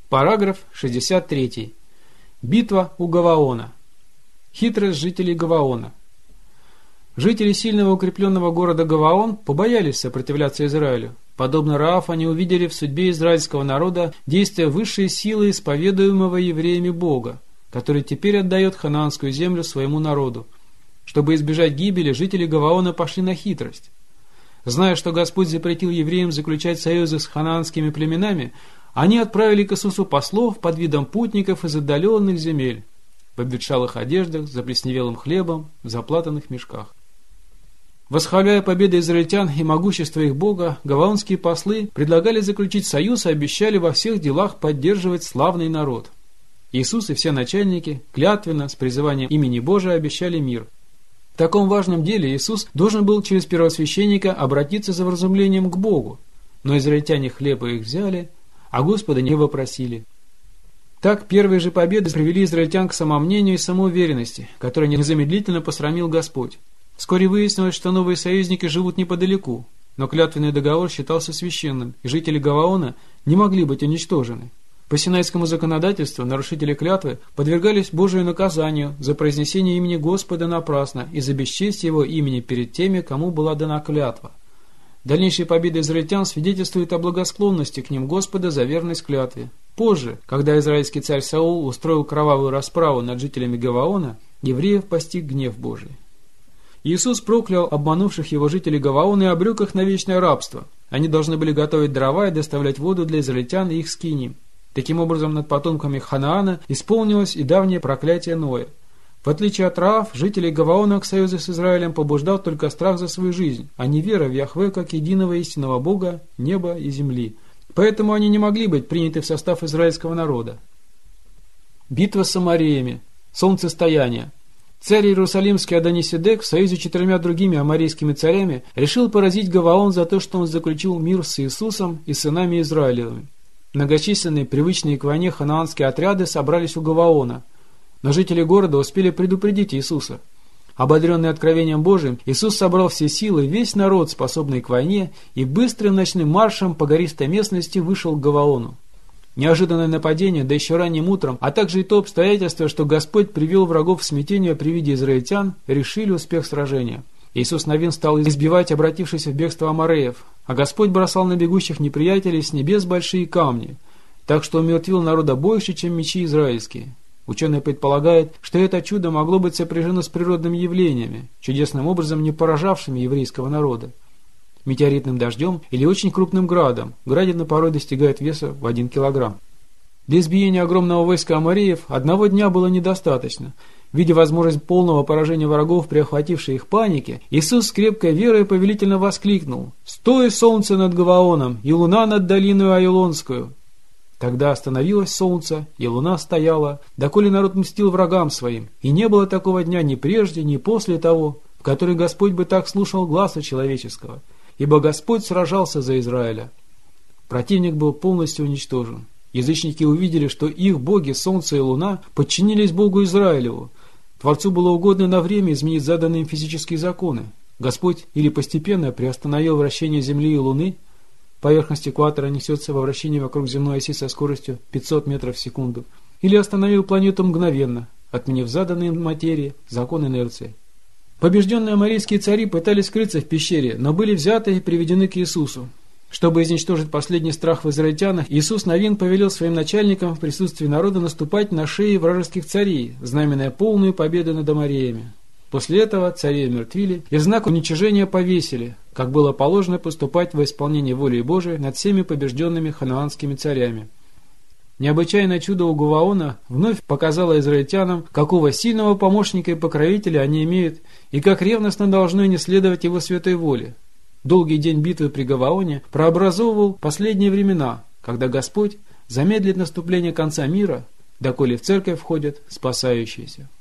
Параграф 63. Битва у Гаваона. Хитрость жителей Гаваона. Жители сильного укрепленного города Гаваон побоялись сопротивляться Израилю. Подобно Рааф, они увидели в судьбе израильского народа действия высшей силы исповедуемого евреями Бога, который теперь отдает ханаанскую землю своему народу. Чтобы избежать гибели, жители Гаваона пошли на хитрость. Зная, что Господь запретил евреям заключать союзы с ханаанскими племенами, они отправили к Иисусу послов под видом путников из отдаленных земель, в обветшалых одеждах, с заплесневелым хлебом, в заплатанных мешках. Восхваляя победы израильтян и могущество их Бога, гаваонские послы предлагали заключить союз и обещали во всех делах поддерживать славный народ. Иисус и все начальники клятвенно с призыванием имени Божия обещали мир. В таком важном деле Иисус должен был через первосвященника обратиться за вразумлением к Богу, но израильтяне хлеба их взяли, а Господа не вопросили. Так первые же победы привели израильтян к самомнению и самоуверенности, которые незамедлительно посрамил Господь. Вскоре выяснилось, что новые союзники живут неподалеку, но клятвенный договор считался священным, и жители Гаваона не могли быть уничтожены. По синайскому законодательству нарушители клятвы подвергались Божию наказанию за произнесение имени Господа напрасно и за бесчестие его имени перед теми, кому была дана клятва. Дальнейшие победы израильтян свидетельствуют о благосклонности к ним Господа за верность клятве. Позже, когда израильский царь Саул устроил кровавую расправу над жителями Гаваона, евреев постиг гнев Божий. Иисус проклял обманувших его жителей Гаваона и обрек их на вечное рабство. Они должны были готовить дрова и доставлять воду для израильтян и их скинии. Таким образом, над потомками Ханаана исполнилось и давнее проклятие Ноя. В отличие от Рааф, жителей Гаваона к союзу с Израилем побуждал только страх за свою жизнь, а не вера в Яхве как единого истинного Бога, неба и земли. Поэтому они не могли быть приняты в состав израильского народа. Битва с Аморреями. Солнцестояние. Царь Иерусалимский Адониседек в союзе с 4 другими аморейскими царями решил поразить Гаваон за то, что он заключил мир с Иисусом и сынами Израилевыми. Многочисленные, привычные к войне ханаанские отряды собрались у Гаваона, но жители города успели предупредить Иисуса. Ободренный откровением Божиим, Иисус собрал все силы, весь народ, способный к войне, и быстрым ночным маршем по гористой местности вышел к Гаваону. Неожиданное нападение, да еще ранним утром, а также и то обстоятельство, что Господь привел врагов в смятение при виде израильтян, решили успех сражения. Иисус Навин стал избивать обратившихся в бегство амореев, а Господь бросал на бегущих неприятелей с небес большие камни, так что умертвил народа больше, чем мечи израильские. Ученые предполагают, что это чудо могло быть сопряжено с природными явлениями, чудесным образом не поражавшими еврейского народа. Метеоритным дождем или очень крупным градом. Градина порой достигает веса в 1 килограмм. Для избиения огромного войска амореев одного дня было недостаточно. Видя возможность полного поражения врагов при охватившей их панике, Иисус с крепкой верой повелительно воскликнул: «Стой, солнце над Гаваоном, и луна над долиной Айлонскую!» Тогда остановилось солнце, и луна стояла, доколе народ мстил врагам своим, и не было такого дня ни прежде, ни после того, в который Господь бы так слушал гласа человеческого, ибо Господь сражался за Израиля. Противник был полностью уничтожен. Язычники увидели, что их боги, солнце и луна, подчинились Богу Израилеву. Творцу было угодно на время изменить заданные им физические законы. Господь или постепенно приостановил вращение Земли и Луны, поверхность экватора несется во вращении вокруг земной оси со скоростью 500 метров в секунду, или остановил планету мгновенно, отменив заданные материи закон инерции. Побежденные аморейские цари пытались скрыться в пещере, но были взяты и приведены к Иисусу. Чтобы изничтожить последний страх в израильтянах, Иисус Навин повелел своим начальникам в присутствии народа наступать на шеи вражеских царей, знаменуя полную победу над амореями. После этого царей умертвили и в знак уничижения повесили, как было положено поступать во исполнение воли Божией над всеми побежденными ханаанскими царями. Необычайное чудо у Гаваона вновь показало израильтянам, какого сильного помощника и покровителя они имеют, и как ревностно должны они следовать его святой воле. Долгий день битвы при Гаваоне прообразовывал последние времена, когда Господь замедлит наступление конца мира, доколе в церковь входят спасающиеся.